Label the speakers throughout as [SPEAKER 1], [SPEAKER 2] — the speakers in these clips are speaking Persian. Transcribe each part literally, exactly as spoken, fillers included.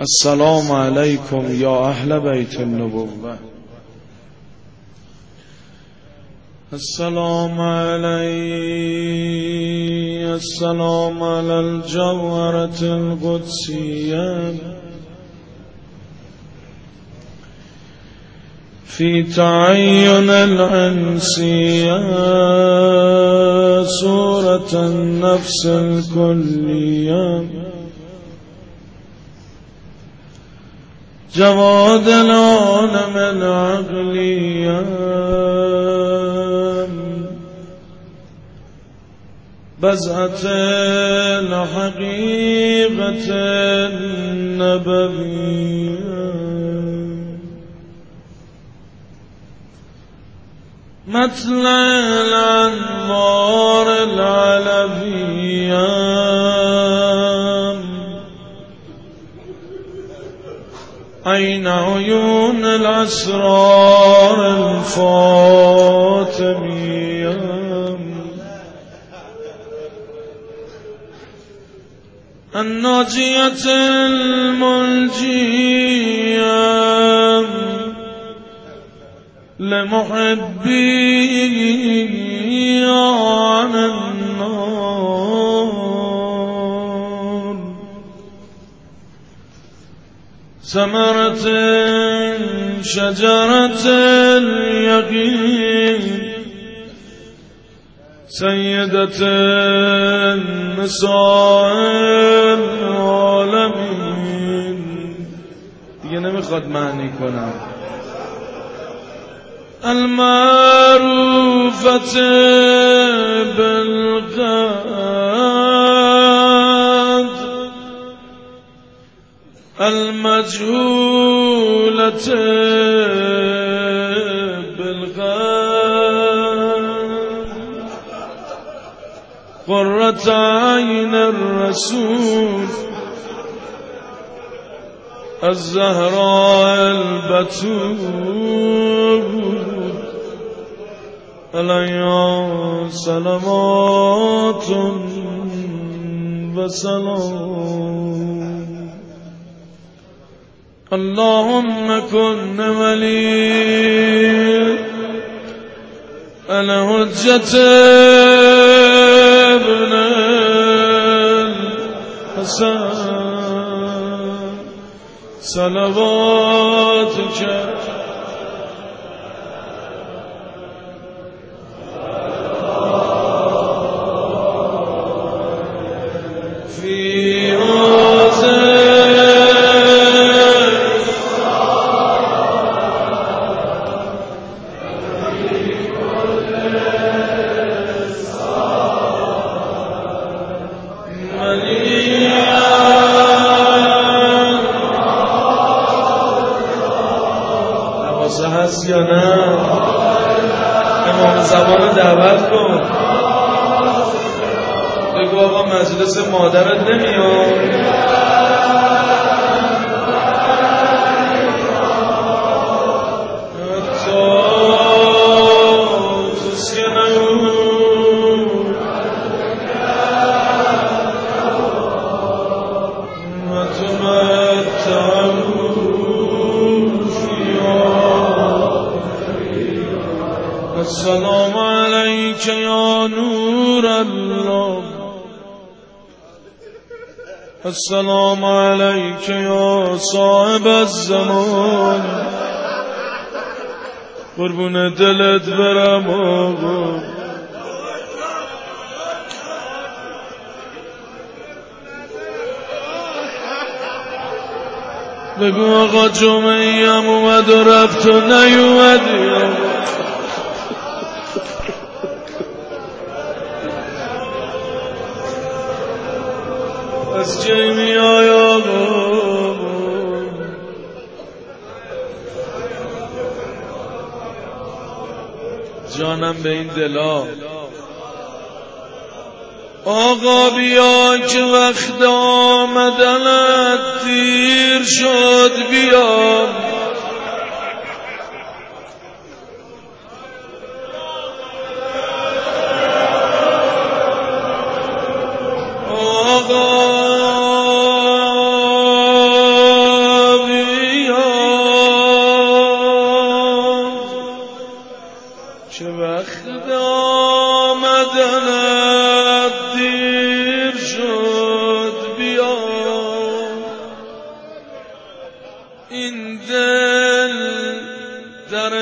[SPEAKER 1] السلام علیکم یا اهل بیت النبوة. السلام علی السلام علی الجوهرة القدسية في تعين العنسية صورة النفس الكلية جواد العالم العقلية بزعة الحقيقة النبوية مطلع الأنوار العلوية عين عيون الأسرار الفاطمية الناجية المنجية لمحبي عن النار ثمرة شجرة اليقين سيدة النساء العالمين. دیگه نمیخواد معنی کنم. المعروفة بالقد المجهولة بالغد قرة عين الرسول الزهراء البتول عليها سلامات وسلام. اللهم كن ولي الحجة ابن الحسن صلواتك هست یا نه؟ امام زمان دعوت کن بگو آقا مجلس مادرت نمیاد. السلام عليك يا نور الله السلام عليك يا صاحب الزمان قربون دلت برم آقا. بگو آقا جمعه هم اومد و رفت و نیومدی آقا. از جیمی آیا جانم به این دلا. آقا بیا که وقت آمدنت دیر شد بیا. آقا این دل در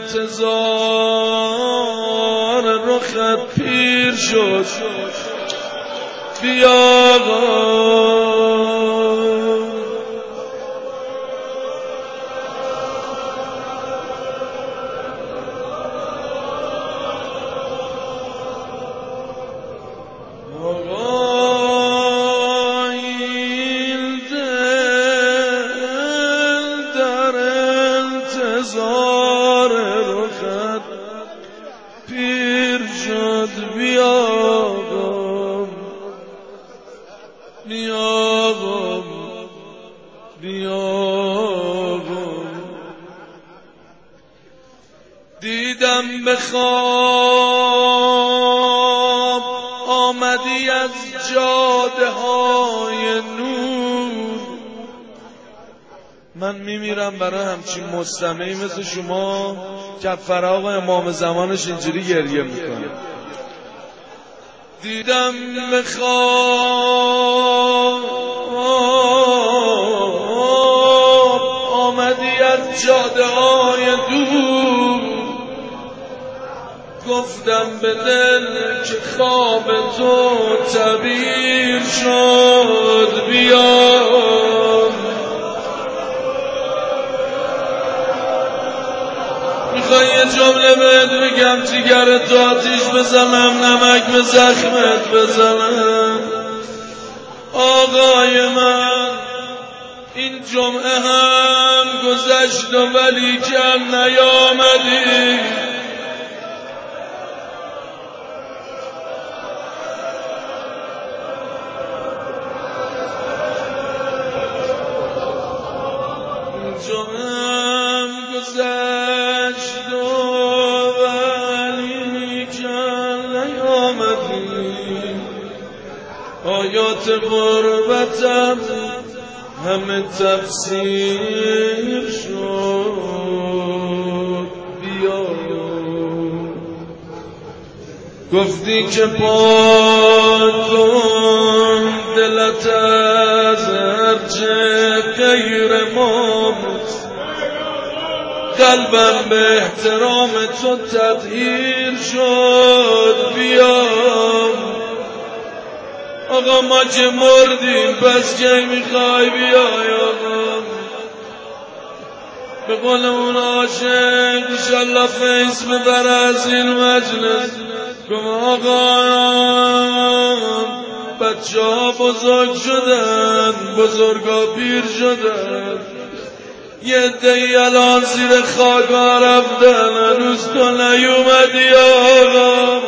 [SPEAKER 1] انتظار رخت پیر شد، بیا انتظار رخت پیر شد، بیاغم بیاغم بیاغم. دیدم به خواب آمدی از جاده های نور. من میمیرم برای همچین مستمعی مثل شما که فراق امام زمانش اینجوری گریه میکنه. دیدم به خواب آمدی از جاده های دور. گفتم به دل که خواب تو تعبیر شد، بیا میخوای یه جمله بهت بگم جیگرت آتیش بزنم، نمک به زخمت بزنم. آقای من این جمعه هم گذشت و ولی کم نیامدی. این جمعه هم گذشت و ولی کم نیامدی. آیات غربتم همه تفسیر شد، بیا گفتی که پاک کن دلت از هرچه غیر ما بود. قلبم به احترام تو تطهیر شد، بیا آقا ما که مردیم پس که میخوای بیای آقا. به قول اون عاشق انشالله فیض ببر از این مجلس. گم آقا بچه ها بزرگ شدن، بزرگا پیر شدن، یه عده‌ای الان زیر خاک ها رفتن، هنوز تو نیومدی آقا.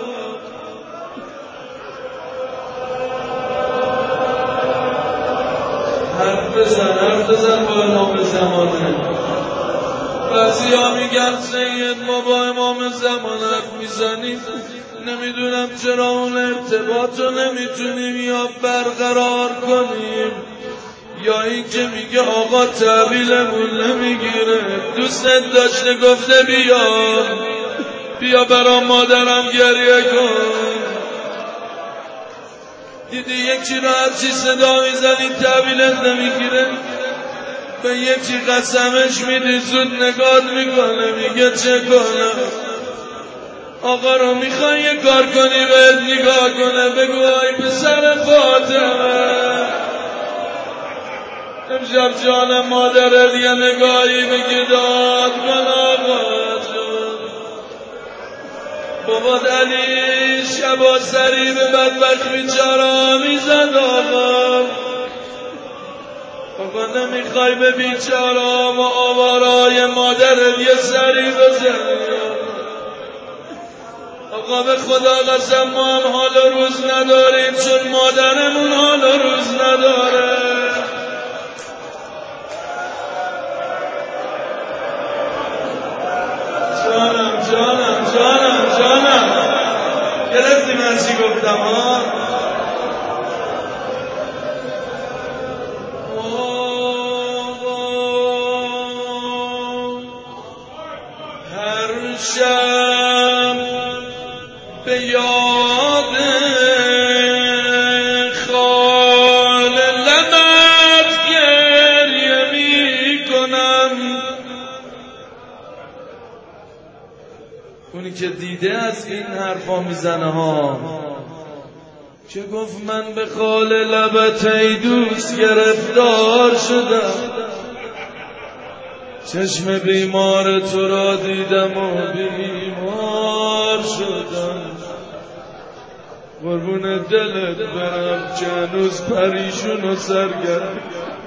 [SPEAKER 1] حرف بزن حرف بزن با امام زمانه. بعضی ها میگن سید ما با امام زمان حرف میزنیم، نمیدونم چرا اون ارتباط رو نمیتونیم یا برقرار کنیم یا این که میگه آقا تحویلمون نمیگیره. دوستت داشته گفته بیا بیا برا مادرم گریه کن. دیدی یکی را هرچی صدا میزنی تحویلت نمیگیره، به یکی قسمش میدی زود نگات میکنه، میگه چه کنم. آقا رو میخوای یه کار کنی بهت نگاه کنه، بگو آی پسر فاطمه امشب جان مادرت یه نگاهی بگی داد کن آقا جان. بابات علی شبا سری به بدبخت بیچارا میزد آقا. آقا نمیخوای به بیچارا و آوارای مادرت یه سری بزنی. آقا به خدا قسم ما هم حال و روز نداریم چون مادرمون حال و روز نداره. جانم جانم جانم جانم گرفتی من چی گفتم ها؟ هر شب به یاد خال لبت گریه می که دیده از این حرفا میزنه ها، که گفت من به خال لبت ای دوست گرفتار شدم، چشم بیمار تو را دیدم و بیمار شدم، قربون دلت برم که هنوز پریشون و سرگرم.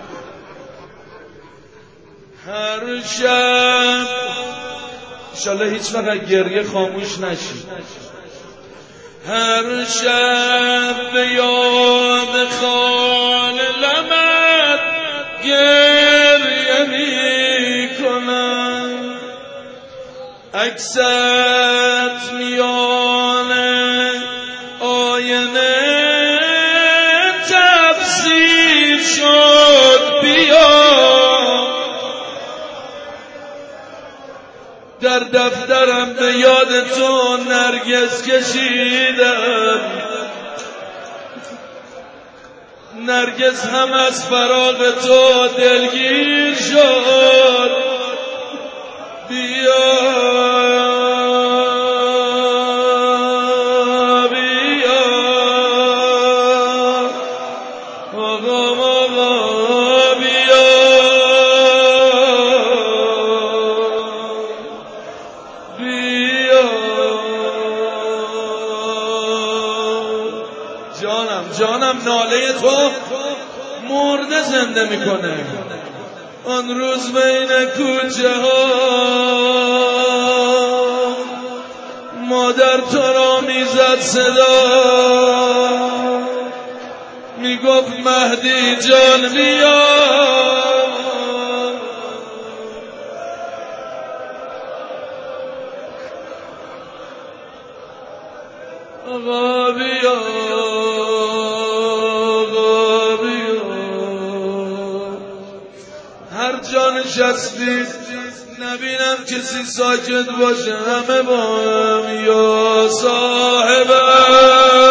[SPEAKER 1] هر شب انشالله هیچ وقت گریه خاموش نشید، هر شب به یاد خال لبت گریه می کنم، عکست میان آینه تفسیر شد، بیا در دفترم به یاد تو نرگس کشیدم، نرگس هم از فراق تو دلگیر شد، بیا بیا آقا آقا بیا بیا جانم جانم ناله تو مرده زنده میکنه. آن روز بین کوچه ها مادر تو را میزد صدا، میگفت مهدی جان بیا، آقا بیا آقا بیا. هر جا نشستی نبینم کسی ساکت باشه، همه با هم یا صاحبم